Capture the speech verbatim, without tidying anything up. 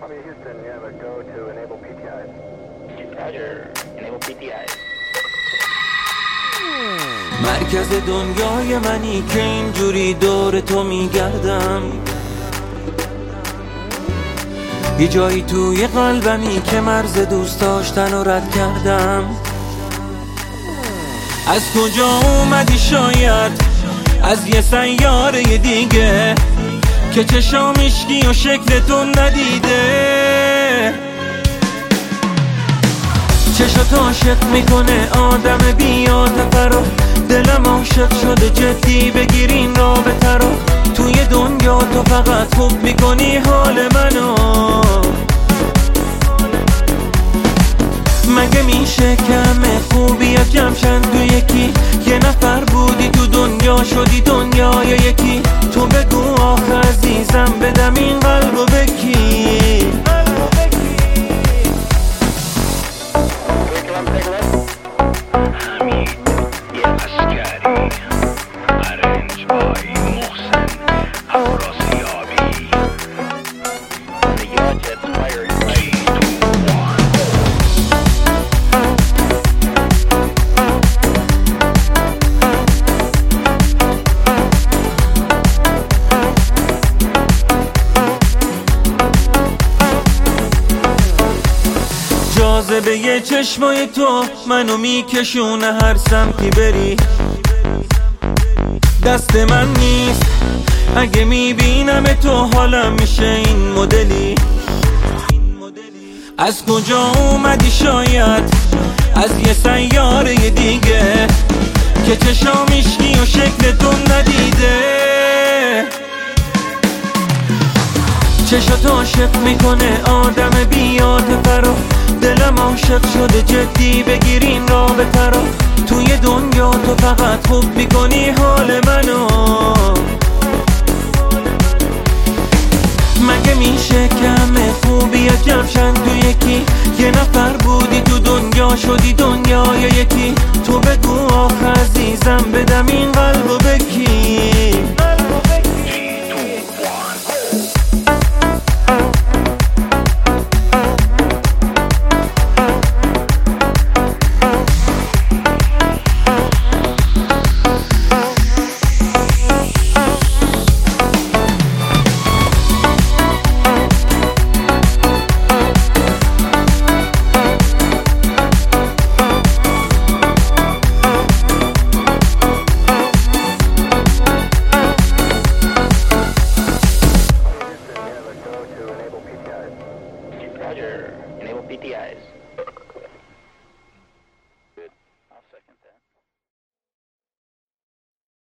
Copy, Houston. You have a go to enable P T Is. Roger. Enable P T Is. مرکز دنیای منی که اینجوری دور تو میگردم، یه جایی توی قلبمی که مرز دوست داشتن رو رد کردم. از کجا اومدی شاید از یه سیاره دیگه که چشام اشکی و شکلتون ندیده، چشات عاشق میکنه آدم بی‌عاطفه رو، دلم عاشق شده جدی بگیرین رابطه رو. توی دنیا تو فقط خوب میکنی حال منو، مگه میشه کمه خوبی یا کمشن تو یکی؟ یه نفر بودی تو دنیا شدی دنیا یا یکی؟ تو بگو آخه عزیزم بدم این قلبو بکی. جاذبه یه چشمای تو منو میکشونه هر سمتی بری، دست من نیست اگه میبینم تو حالم میشه این مدلی. از کجا اومدی شاید از یه سیاره دیگه که چشام اشکی و شکلتون ندیده، چشات عاشق میکنه آدم بی‌عاطفه رو، دلم عاشق شده جدی بگیرین رابطه رو. توی دنیا تو فقط خوب میکنی حال منو، مگه میشه کمه خوبی یا کمشن تو یکی؟ یه نفر بودی تو دنیا شدی دنیا یا یکی؟ تو بگو آخه عزیزم بدم این قلبو بکی. Roger. Enable P T Is.